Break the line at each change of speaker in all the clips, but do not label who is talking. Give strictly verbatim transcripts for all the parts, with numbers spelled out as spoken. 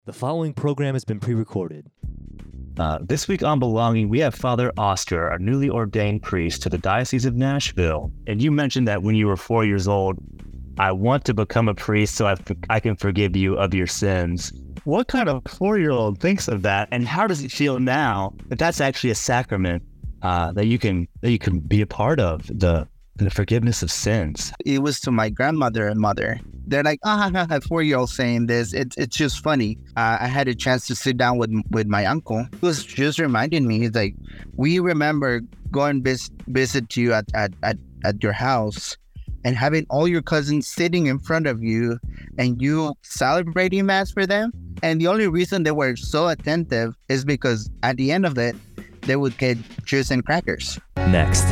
The following program has been pre-recorded.
Uh, this week on Belonging, we have Father Oscar, a newly ordained priest to the Diocese of Nashville. And you mentioned that when you were four years old, I want to become a priest so I, f- I can forgive you of your sins. What kind of four-year-old thinks of that? And how does it feel now that that's actually a sacrament uh, that you can that you can be a part of, the the forgiveness of sins?
It was to my grandmother and mother. They're like, ah, oh, a four-year-old saying this. It's it's just funny. Uh, I had a chance to sit down with with my uncle. He was just reminding me, he's like, we remember going vis- visit you at, at, at, at your house and having all your cousins sitting in front of you and you celebrating Mass for them. And the only reason they were so attentive is because at the end of it, they would get juice and crackers.
Next.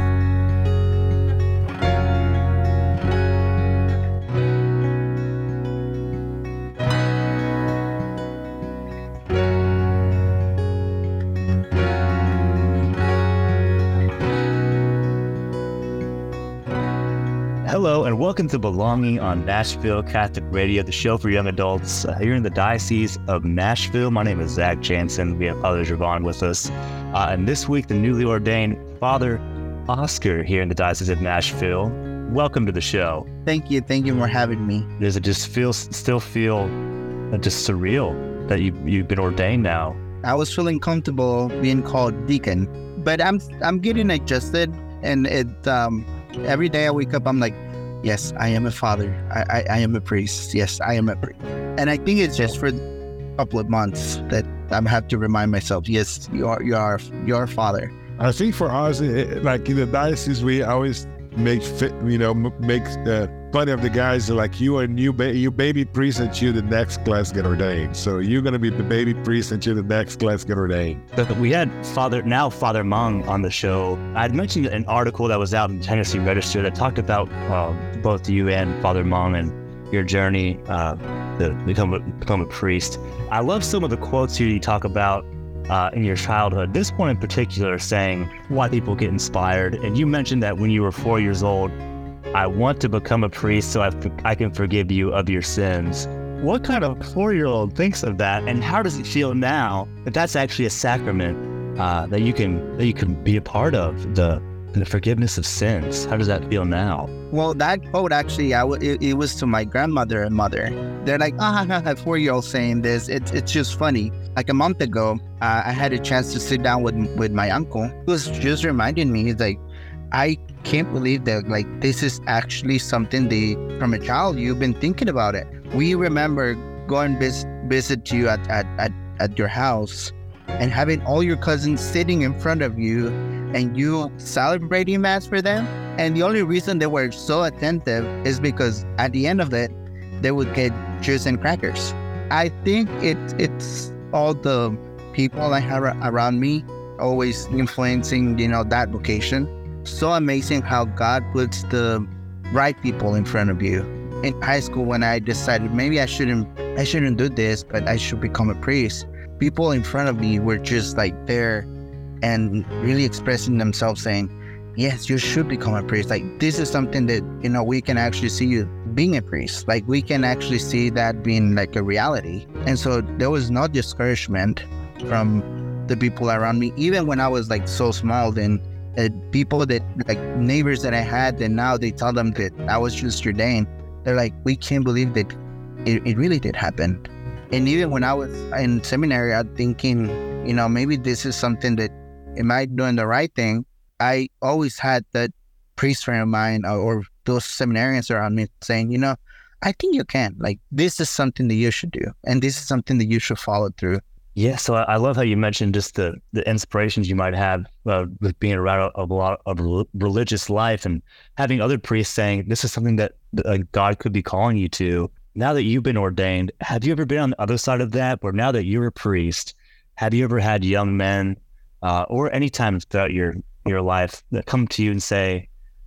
Hello and welcome to Belonging on Nashville Catholic Radio, the show for young adults uh, here in the Diocese of Nashville. My name is Zach Jansen. We have Father Javon with us. Uh, and this week, the newly ordained Father Oscar here in the Diocese of Nashville. Welcome to the show.
Thank you. Thank you for having me.
Does it just feel, still feel uh, just surreal that you, you've been ordained now?
I was feeling comfortable being called deacon, but I'm I'm getting adjusted, and it um, every day I wake up, I'm like, yes, I am a father. I, I, I am a priest. Yes, I am a priest. And I think it's just for a couple of months that I have to remind myself, yes, you are you are you are a father.
I think for us, it, like in the diocese, we always make fit, you know, make uh, fun of the guys like, you are new, ba- you baby priest until the next class get ordained. So you're going to be the baby priest until the next class get ordained.
But we had Father, now Father Mung on the show. I'd mentioned an article that was out in the Tennessee Register that talked about uh, both you and Father Mung and your journey uh, to become a, become a priest. I love some of the quotes here you talk about Uh, in your childhood. This one in particular saying why people get inspired. And you mentioned that when you were four years old, I want to become a priest so I, f- I can forgive you of your sins. What kind of four-year-old thinks of that? And how does it feel now that that's actually a sacrament uh, that you can that you can be a part of, the the forgiveness of sins? How does that feel now?
Well, that quote actually, I w- it, it was to my grandmother and mother. They're like, ah, oh, a four-year-old saying this. It's it's just funny. Like a month ago, uh, I had a chance to sit down with with my uncle. He was just reminding me, he's like, I can't believe that, like, this is actually something they, from a child, you've been thinking about it. We remember going vis- visit you at, at, at, at your house and having all your cousins sitting in front of you and you celebrating Mass for them. And the only reason they were so attentive is because at the end of it, they would get juice and crackers. I think it it's all the people I have around me always influencing, you know, that vocation. So amazing how God puts the right people in front of you. In high school, when I decided maybe I shouldn't I shouldn't do this, but I should become a priest, people in front of me were just like there and really expressing themselves, saying, yes, you should become a priest. Like, this is something that, you know, we can actually see you being a priest. Like, we can actually see that being like a reality. And so there was no discouragement from the people around me, even when I was like so small. Then uh, people that, like neighbors that I had, and now they tell them that I was just ordained. They're like, we can't believe that it, it really did happen. And even when I was in seminary, I'm thinking, you know, maybe this is something that, am I doing the right thing? I always had that priest friend of mine or, or those seminarians around me saying, you know, I think you can. Like, this is something that you should do. And this is something that you should follow through.
Yeah, so I, I love how you mentioned just the, the inspirations you might have uh, with being around a, a lot of religious life and having other priests saying, this is something that uh, God could be calling you to. Now that you've been ordained, have you ever been on the other side of that? Or now that you're a priest, have you ever had young men uh, or any time throughout your, your life that come to you and say,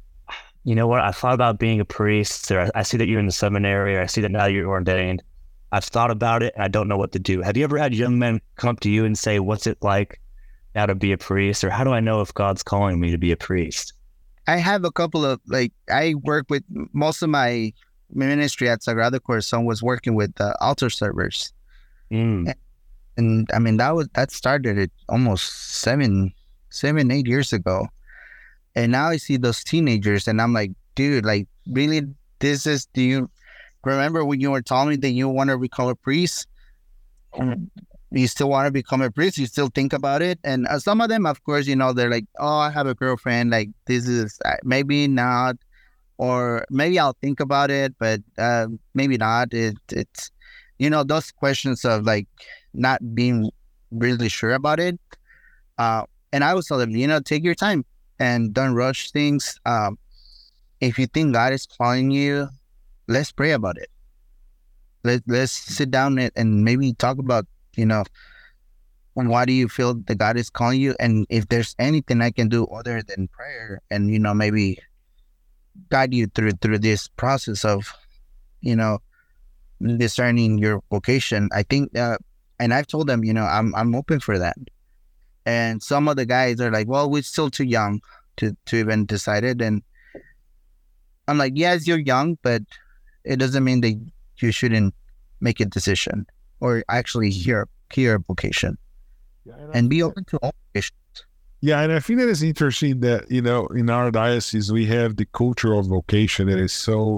you know what, I thought about being a priest, or I see that you're in the seminary, or I see that now you're ordained. I've thought about it and I don't know what to do. Have you ever had young men come up to you and say, what's it like now to be a priest? Or how do I know if God's calling me to be a priest?
I have a couple of, like, I work with, most of my ministry at Sagrado Corazon was working with uh, altar servers.
Mm.
And, and I mean, that was that started it almost seven, seven, eight years ago. And now I see those teenagers, and I'm like, dude, like, really, this is, do you remember when you were telling me that you want to become a priest? You still want to become a priest? You still think about it? And uh, some of them, of course, you know, they're like, oh, I have a girlfriend. Like, this is uh, maybe not, or maybe I'll think about it, but uh, maybe not. It, it's, you know, those questions of like not being really sure about it. Uh, and I always tell them, you know, take your time and don't rush things. Um, if you think God is calling you, let's pray about it. Let, let's sit down and, and maybe talk about, you know, why do you feel that God is calling you? And if there's anything I can do other than prayer and, you know, maybe guide you through through this process of, you know, discerning your vocation, I think, uh, and I've told them, you know, I'm I'm open for that. And some of the guys are like, well, we're still too young to, to even decide it. And I'm like, yes, you're young, but it doesn't mean that you shouldn't make a decision or actually hear, hear a vocation. Yeah, and, and be open to all vocations.
Yeah, and I think that it's interesting that, you know, in our diocese, we have the culture of vocation that is so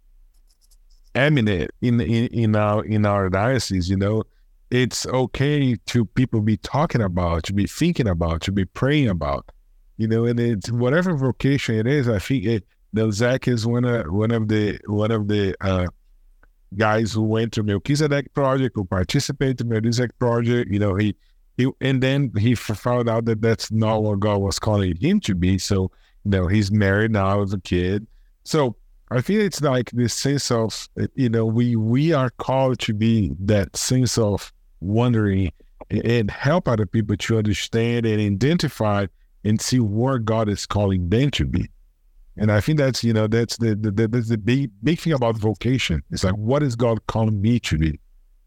eminent in, in, in, our, in our diocese, you know. It's okay to people be talking about, to be thinking about, to be praying about, you know, and it's whatever vocation it is. I think it, you know, Zach is one of one of the one of the uh, guys who went to Melchizedek Project, who participated in the Melchizedek Project. You know, he he and then he found out that that's not what God was calling him to be. So, you know, he's married now with a kid. So I feel it's like this sense of, you know, we we are called to be that sense of wondering and help other people to understand and identify and see where God is calling them to be. And I think that's, you know, that's the, the, the, that's the big, big thing about vocation. It's like, what is God calling me to be?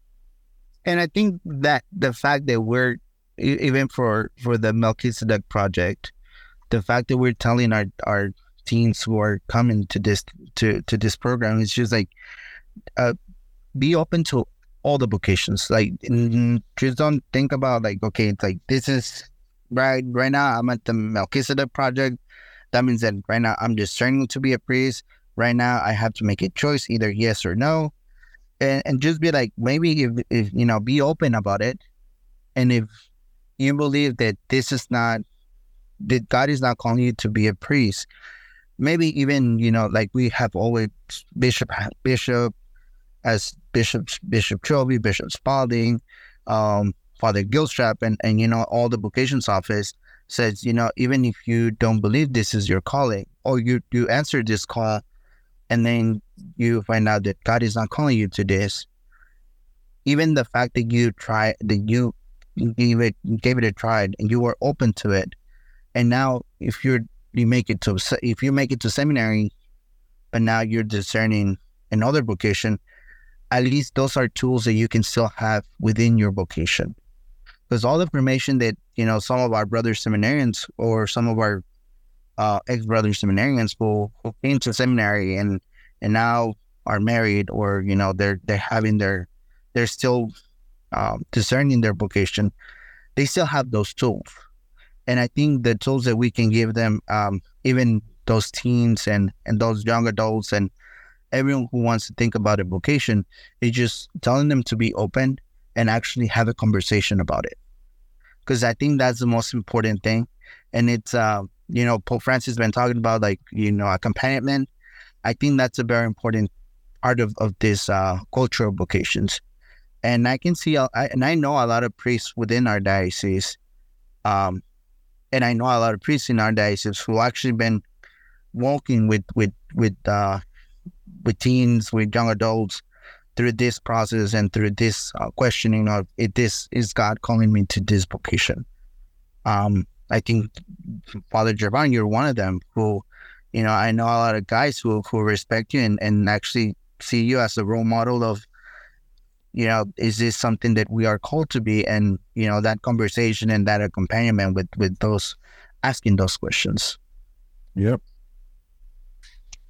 And I think that the fact that we're, even for, for the Melchizedek Project, the fact that we're telling our, our teens who are coming to this, to, to this program, is just like, uh, be open to all the vocations. Like, just don't think about like, okay, it's like, this is right, right now I'm at the Melchizedek Project. That means that right now I'm discerning to be a priest. Right now I have to make a choice, either yes or no. And, and just be like, maybe if, if, you know, be open about it. And if you believe that this is not, that God is not calling you to be a priest, maybe even, you know, like we have always Bishop, Bishop, as Bishop, Bishop Chovy, Bishop Spalding, um, Father Gilstrap, and, and, you know, all the vocations office says, you know, even if you don't believe this is your calling, or you, you answer this call, and then you find out that God is not calling you to this, even the fact that you try, that you gave it, gave it a try, and you were open to it, and now if you're, you make it to, if you make it to seminary, but now you're discerning another vocation, at least those are tools that you can still have within your vocation. Because all the information that, you know, some of our brother seminarians or some of our uh, ex-brother seminarians who, who came to seminary and and now are married, or, you know, they're they're having their, they're still um, discerning their vocation, they still have those tools. And I think the tools that we can give them, um, even those teens and, and those young adults and everyone who wants to think about a vocation, is just telling them to be open and actually have a conversation about it. Because I think that's the most important thing. And it's, uh, you know, Pope Francis has been talking about, like, you know, accompaniment. I think that's a very important part of, of this uh, culture of vocations. And I can see, I, and I know a lot of priests within our diocese, um, and I know a lot of priests in our diocese who actually been walking with, with, with, uh, with teens, with young adults, through this process and through this uh, questioning of, if this is God calling me to this vocation. Um, I think Father Gervan, you're one of them who, you know, I know a lot of guys who, who respect you and, and actually see you as a role model of, you know, is this something that we are called to be? And, you know, that conversation and that accompaniment with, with those, asking those questions.
Yep.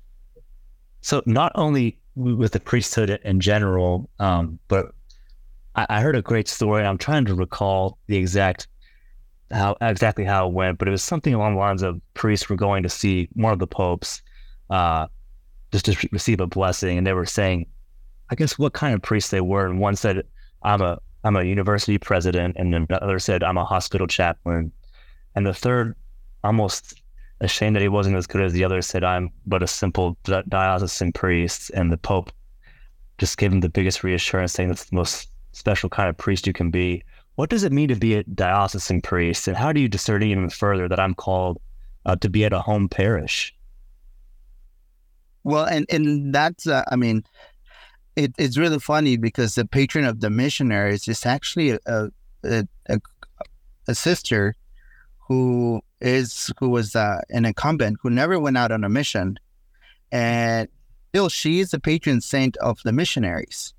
So not only with the priesthood in general, um, but I, I heard a great story. I'm trying to recall the exact how exactly how it went, but it was something along the lines of priests were going to see one of the popes, uh, just to receive a blessing, and they were saying, I guess, what kind of priests they were. And one said, "I'm a I'm a university president," and then the other said, "I'm a hospital chaplain," and the third, almost ashamed that he wasn't as good as the other, said, "I'm but a simple di- diocesan priest," and the Pope just gave him the biggest reassurance, saying that's the most special kind of priest you can be. What does it mean to be a diocesan priest, and how do you discern even further that I'm called uh, to be at a home parish?
Well, and, and that's, uh, I mean, it, it's really funny because the patron of the missionaries is actually a, a, a, a sister who is, who was uh, in a convent, who never went out on a mission. And still, she is the patron saint of the missionaries.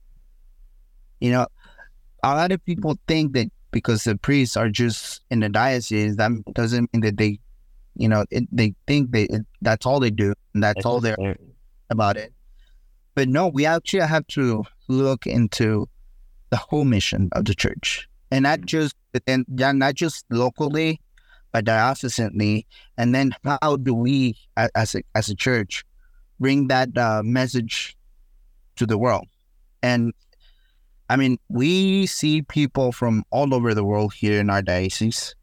You know, a lot of people think that because the priests are just in the diocese, that doesn't mean that they, you know, it, they think they it, that's all they do and that's all they're about it. But no, we actually have to look into the whole mission of the church, and not just and not just locally, but diocesanely. And then how do we, as a as a church, bring that uh, message to the world? And I mean, we see people from all over the world here in our diocese.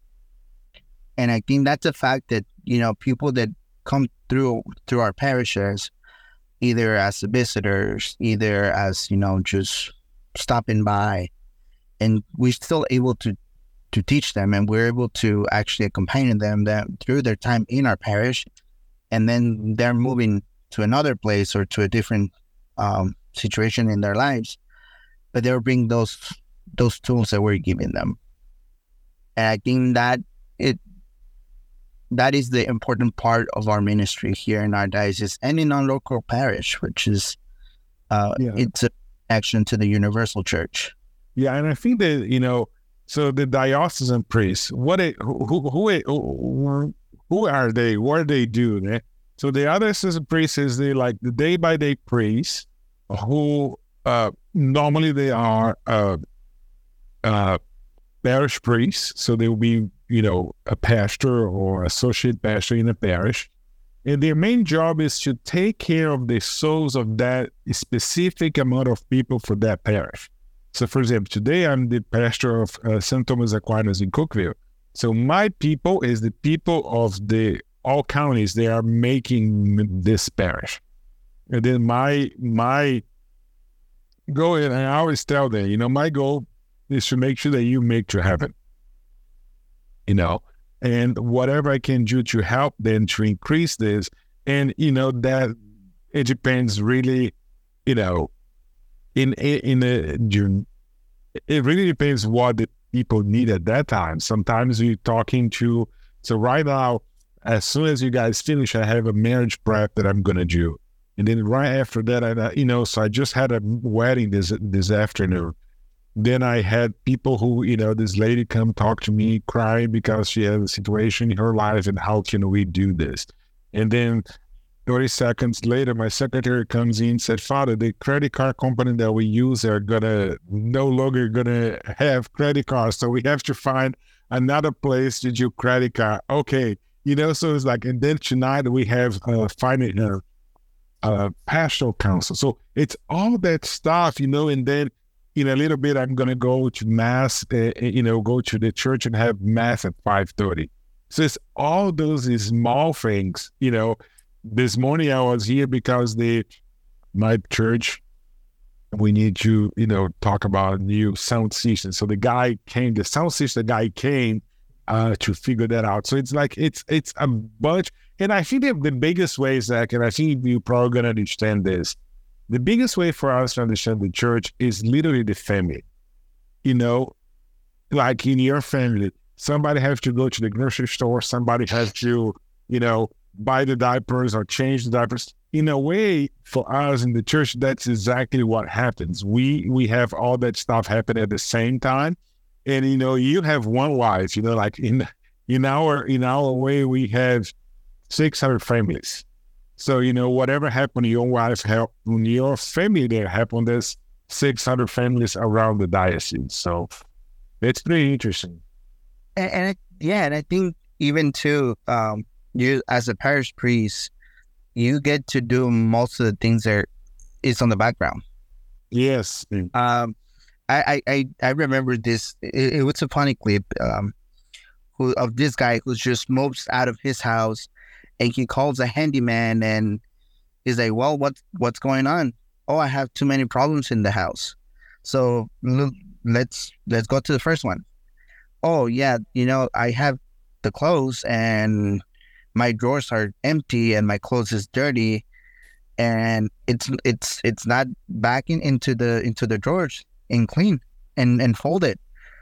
And I think that's a fact that, you know, people that come through through our parishes, either as visitors, either as, you know, just stopping by, and we're still able to, to teach them, and we're able to actually accompany them that, through their time in our parish, and then they're moving to another place or to a different um, situation in their lives. But they'll bring those those tools that we're giving them. And I think that it that is the important part of our ministry here in our diocese and in our local parish, which is uh, yeah. it's a connection to the universal church.
Yeah, and I think that, you know, so the diocesan priests, what they, who who who who are they? What do they do? Eh? So the diocesan priests is they like the day by day priests who. Uh, normally they are uh, uh, parish priests, so they will be, you know, a pastor or associate pastor in a parish. And their main job is to take care of the souls of that specific amount of people for that parish. So, for example, today I'm the pastor of uh, Saint Thomas Aquinas in Cookeville. So my people is the people of the all counties they are making this parish. And then my my go in, and I always tell them, you know, my goal is to make sure that you make to heaven, you know, and whatever I can do to help them to increase this. And, you know, that it depends really, you know, in, in a, it really depends what the people need at that time. Sometimes you're talking to, so right now, as soon as you guys finish, I have a marriage prep that I'm going to do. And then right after that, I, you know, so I just had a wedding this this afternoon. Then I had people who, you know, this lady come talk to me crying because she has a situation in her life and how can we do this? And then thirty seconds later, my secretary comes in and said, Father, the credit card company that we use are going to no longer going to have credit cards. So we have to find another place to do credit card. Okay. You know, so it's like, and then tonight we have uh, finding uh, Uh, pastoral council. So it's all that stuff, you know, and then in a little bit, I'm going to go to mass, uh, you know, go to the church and have mass at five thirty. So it's all those small things, you know. This morning I was here because the my church, we need to, you know, talk about a new sound system. So the guy came, the sound system guy came uh, to figure that out. So it's like, it's, it's a bunch. And I think the biggest way, Zach, and I think you're probably going to understand this, the biggest way for us to understand the church is literally the family. You know, like in your family, somebody has to go to the grocery store, somebody has to, you know, buy the diapers or change the diapers. In a way, for us in the church, that's exactly what happens. We we have all that stuff happen at the same time. And, you know, you have one life, you know, like in in our in our way, we have six hundred families. So, you know, whatever happened to your wife, help in your family, there happened this six hundred families around the diocese. So it's pretty interesting.
And, and it, yeah, and I think even too, um, you as a parish priest, you get to do most of the things that is on the background.
Yes.
Um, I, I, I remember this. It, it was a funny clip um, who, of this guy who just moves out of his house, and he calls a handyman, and he's like, "Well, what's what's going on? Oh, I have too many problems in the house. So l- let's let's go to the first one. Oh yeah, you know, I have the clothes, and my drawers are empty, and my clothes is dirty, and it's it's it's not back in, into the into the drawers and clean and, and folded.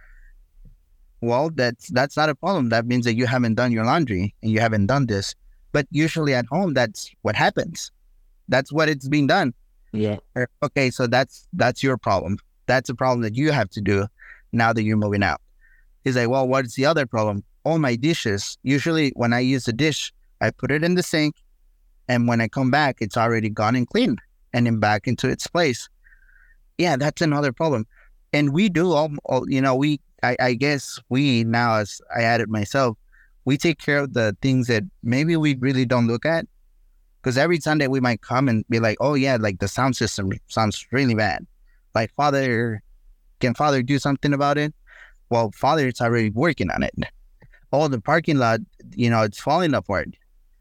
Well, that's that's not a problem. That means that you haven't done your laundry and you haven't done this. But usually at home, that's what happens. That's what it's being done.
Yeah.
Okay, so that's that's your problem. That's a problem that you have to do now that you're moving out. He's like, well, what's the other problem? All my dishes. Usually when I use a dish, I put it in the sink, and when I come back, it's already gone and cleaned and then back into its place. Yeah, that's another problem. And we do all, all you know, we, I, I guess we now, as I added myself, we take care of the things that maybe we really don't look at. Because every Sunday we might come and be like, oh yeah, like the sound system sounds really bad. Like, Father, can Father do something about it? Well, Father is already working on it. Oh, the parking lot, you know, it's falling apart.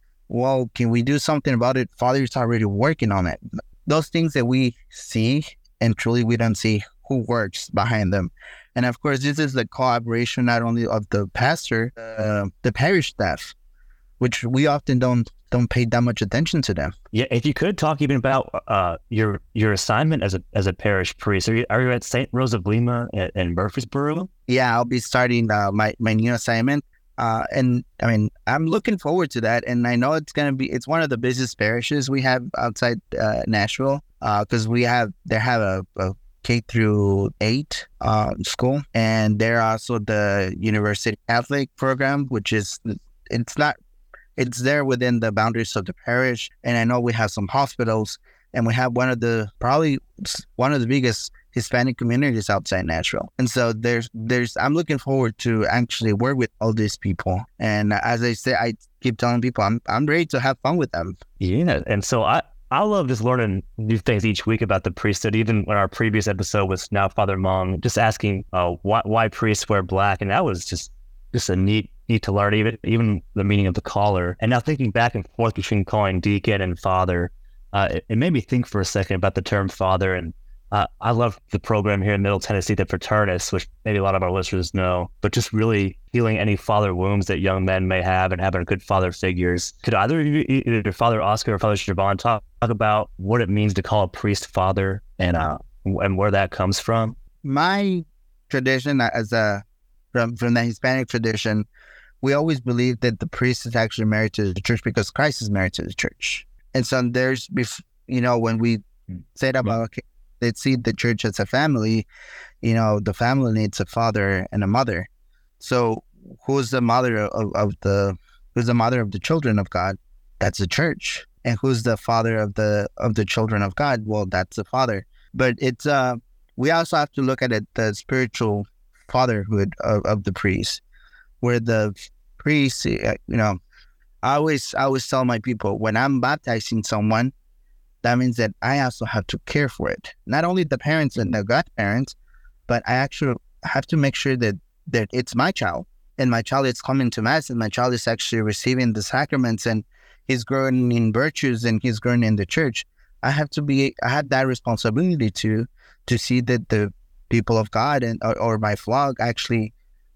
Well, can we do something about it? Father is already working on it. Those things that we see, and truly we don't see who works behind them. And of course, this is the collaboration not only of the pastor, uh, the parish staff, which we often don't don't pay that much attention to them.
Yeah, if you could talk even about uh, your your assignment as a as a parish priest. Are you, are you at Saint Rose of Lima in, in Murfreesboro?
Yeah, I'll be starting uh, my, my new assignment. Uh, and I mean, I'm looking forward to that. And I know it's going to be, it's one of the busiest parishes we have outside uh, Nashville, because uh, we have, they have a, a K through eight uh, school. And they're also the University Catholic program, which is, it's not, it's there within the boundaries of the parish. And I know we have some hospitals, and we have one of the, probably one of the biggest Hispanic communities outside Nashville. And so there's, there's, I'm looking forward to actually work with all these people. And as I say, I keep telling people, I'm, I'm ready to have fun with them.
Yeah. And so I, I love just learning new things each week about the priesthood. Even when our previous episode was Now Father Mung, just asking uh, why, why priests wear black. And that was just, just a neat, neat to learn, even, even the meaning of the collar. And now thinking back and forth between calling deacon and father, uh, it, it made me think for a second about the term father. And Uh, I love the program here in Middle Tennessee, the Fraternists, which maybe a lot of our listeners know, but just really healing any father wounds that young men may have and having good father figures. Could either of you, either Father Oscar or Father Javon, talk, talk about what it means to call a priest father and uh, and where that comes from?
My tradition, as a from from the Hispanic tradition, we always believe that the priest is actually married to the church because Christ is married to the church. And so there's, you know, when we said about, okay, they see the church as a family, you know, the family needs a father and a mother. So who's the mother of, of the, who's the mother of the children of God? That's the church. And who's the father of the, of the children of God? Well, that's the father. But it's, uh, we also have to look at it, the spiritual fatherhood of, of the priest, where the priest, you know, I always, I always tell my people, when I'm baptizing someone, that means that I also have to care for it. Not only the parents and the godparents, but I actually have to make sure that, that it's my child. And my child is coming to Mass, and my child is actually receiving the sacraments, and he's growing in virtues, and he's growing in the church. I have to be, I have that responsibility to, to see that the people of God and or, or my flock actually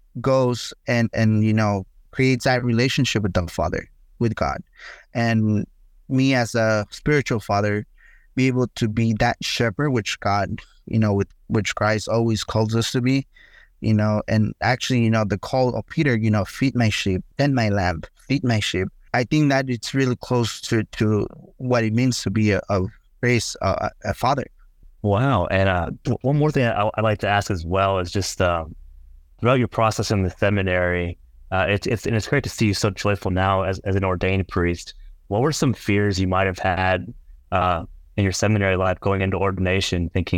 goes and, and, you know, creates that relationship with the Father, with God. And me as a spiritual father, be able to be that shepherd, which God, you know, with which Christ always calls us to be, you know, and actually, you know, the call of Peter, you know, feed my sheep, tend my lamb, feed my sheep. I think that it's really close to, to what it means to be a, a race, a, a father.
Wow. And uh, one more thing I, I'd like to ask as well is just um, throughout your process in the seminary, uh, it's, it's, and it's great to see you so joyful now as, as an ordained priest. What were some fears you might have had uh, in your seminary life going into ordination, thinking,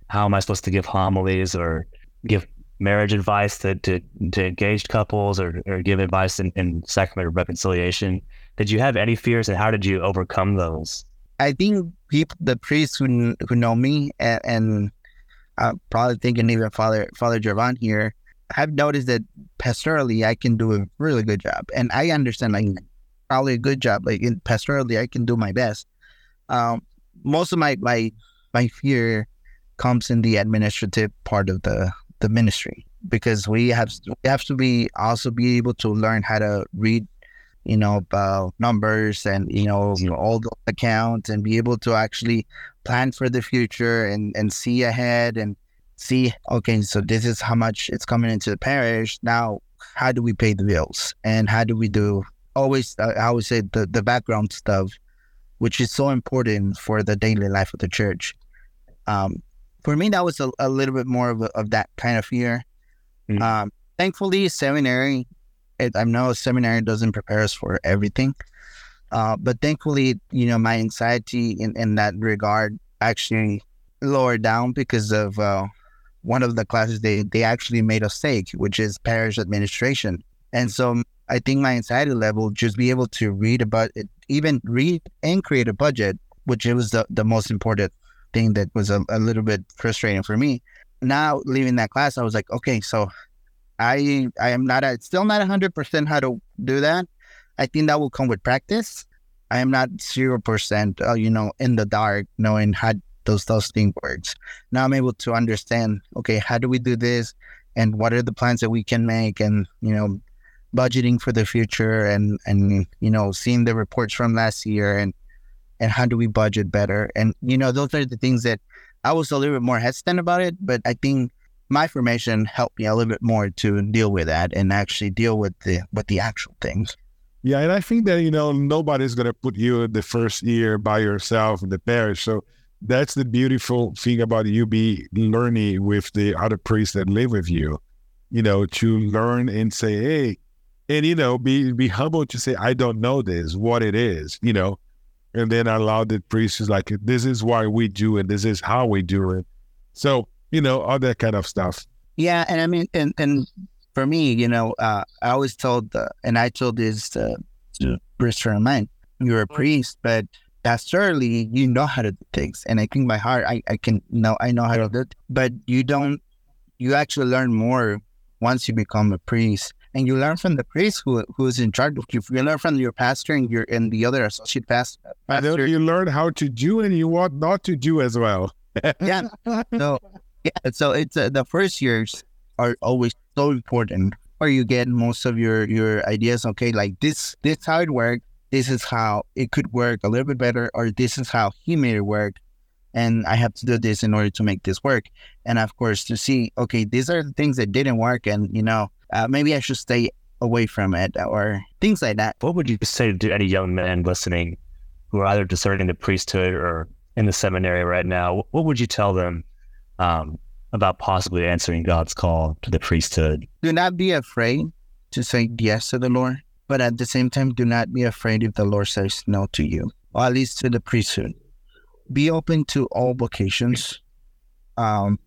how am I supposed to give homilies or give marriage advice to to, to engaged couples, or, or give advice in, in sacrament of reconciliation. Did you have any fears, and how did you overcome those?
I think people, the priests who who know me, and, and I'm probably thinking even Father Father Jovan here, have noticed that pastorally I can do a really good job, and I understand like probably a good job. Like in pastorally, I can do my best. Um, most of my my my fear comes in the administrative part of the the ministry, because we have we have to be also be able to learn how to read, you know, about numbers and, you know, you know, all the accounts, and be able to actually plan for the future and, and see ahead and see, okay, so this is how much it's coming into the parish. Now, how do we pay the bills? And how do we do always, uh, I would say the, the background stuff, which is so important for the daily life of the church. Um, for me, that was a, a little bit more of, a, of that kind of fear. Mm-hmm. Um, thankfully, seminary, It, I know seminary doesn't prepare us for everything, uh, but thankfully, you know, my anxiety in, in that regard actually lowered down because of uh, one of the classes they, they actually made us take, which is parish administration. And so I think my anxiety level, just be able to read about it, even read and create a budget, which it was the, the most important thing that was a, a little bit frustrating for me. Now, leaving that class, I was like, okay, so I I am not a, still not one hundred percent how to do that. I think that will come with practice. I am not zero percent, uh, you know, in the dark, knowing how those those things works. Now I'm able to understand, okay, how do we do this, and what are the plans that we can make, and, you know, budgeting for the future, and, and you know, seeing the reports from last year, and and how do we budget better. And, you know, those are the things that I was a little bit more hesitant about it, but I think my formation helped me a little bit more to deal with that and actually deal with the with the actual things.
Yeah, and I think that, you know, nobody's going to put you in the first year by yourself in the parish. So that's the beautiful thing about you be learning with the other priests that live with you, you know, to learn and say, hey, and, you know, be be humble to say, I don't know this, what it is, you know, and then allow the priests like, this is why we do it, this is how we do it. So, you know, all that kind of stuff.
Yeah, and I mean, and, and for me, you know, uh, I always told, uh, and I told this uh, to priest friend of mine, you're a priest, but pastorally, you know how to do things. And I think by heart, I, I can know, I know how to do it, but you don't, you actually learn more once you become a priest. And you learn from the priest who who's in charge of you. You learn from your pastor and your and the other associate pastor.
pastor. You learn how to do and you want not to do as well.
Yeah. So, yeah, so it's uh, the first years are always so important, where you get most of your, your ideas. Okay, like this, this how it worked. This is how it could work a little bit better, or this is how he made it work, and I have to do this in order to make this work. And of course, to see, okay, these are the things that didn't work, and you know, uh, maybe I should stay away from it, or things like that.
What would you say to any young men listening who are either discerning the priesthood or in the seminary right now? What would you tell them Um, about possibly answering God's call to the priesthood?
Do not be afraid to say yes to the Lord, but at the same time, do not be afraid if the Lord says no to you, or at least to the priesthood. Be open to all vocations. Um,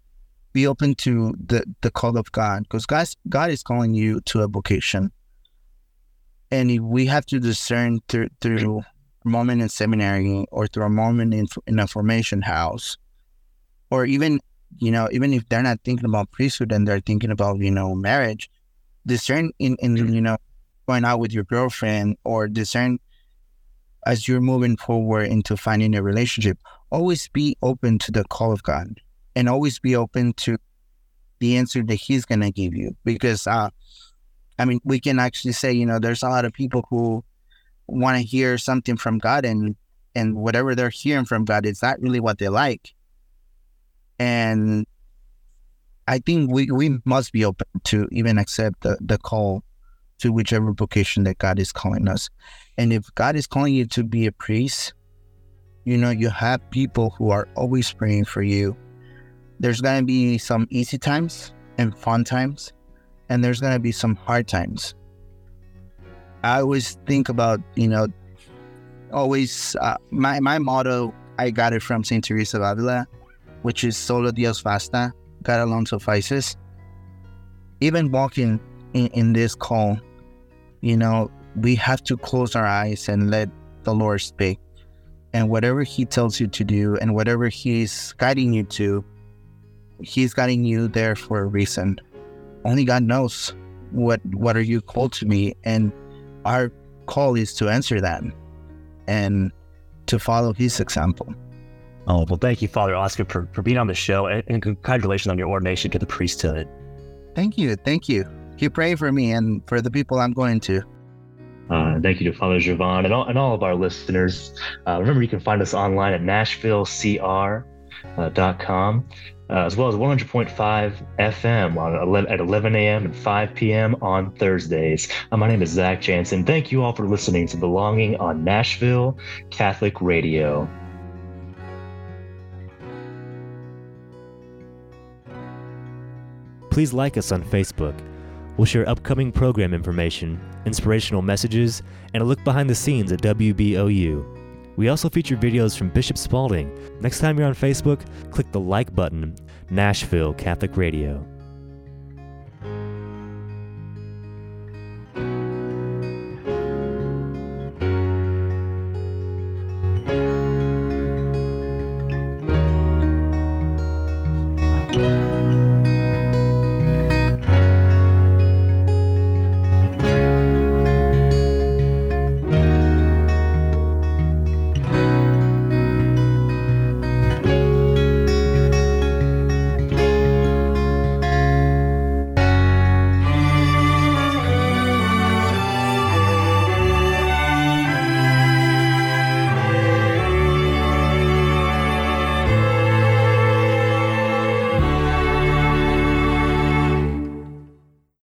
be open to the, the call of God, because God, God is calling you to a vocation. And we have to discern through, through a moment in seminary, or through a moment in, in a formation house, or even, you know, even if they're not thinking about priesthood and they're thinking about, you know, marriage, discern in, in, you know, going out with your girlfriend, or discern as you're moving forward into finding a relationship, always be open to the call of God, and always be open to the answer that He's going to give you. Because, uh, I mean, we can actually say, you know, there's a lot of people who want to hear something from God, and, and whatever they're hearing from God, it's not really what they like. And I think we, we must be open to even accept the, the call to whichever vocation that God is calling us. And if God is calling you to be a priest, you know, you have people who are always praying for you. There's going to be some easy times and fun times, and there's going to be some hard times. I always think about, you know, always, uh, my, my motto, I got it from Saint Teresa of Avila, which is Solo Dios Basta, God Alone Suffices. Even walking in, in this call, you know, we have to close our eyes and let the Lord speak. And whatever He tells you to do and whatever He's guiding you to, He's guiding you there for a reason. Only God knows what what are you called to be, and our call is to answer that and to follow His example.
Oh, well, thank you, Father Oscar, for, for being on the show, and, and congratulations on your ordination to the priesthood.
Thank you. Thank you. Keep praying for me and for the people I'm going to.
Uh, thank you to Father Gervon and all, and all of our listeners. Uh, remember, you can find us online at nashville c r dot com, uh, as well as one hundred point five F M on eleven, at eleven a.m. and five p.m. on Thursdays. Uh, my name is Zach Jansen. Thank you all for listening to Belonging on Nashville Catholic Radio.
Please like us on Facebook. We'll share upcoming program information, inspirational messages, and a look behind the scenes at W B O U. We also feature videos from Bishop Spalding. Next time you're on Facebook, click the like button, Nashville Catholic Radio.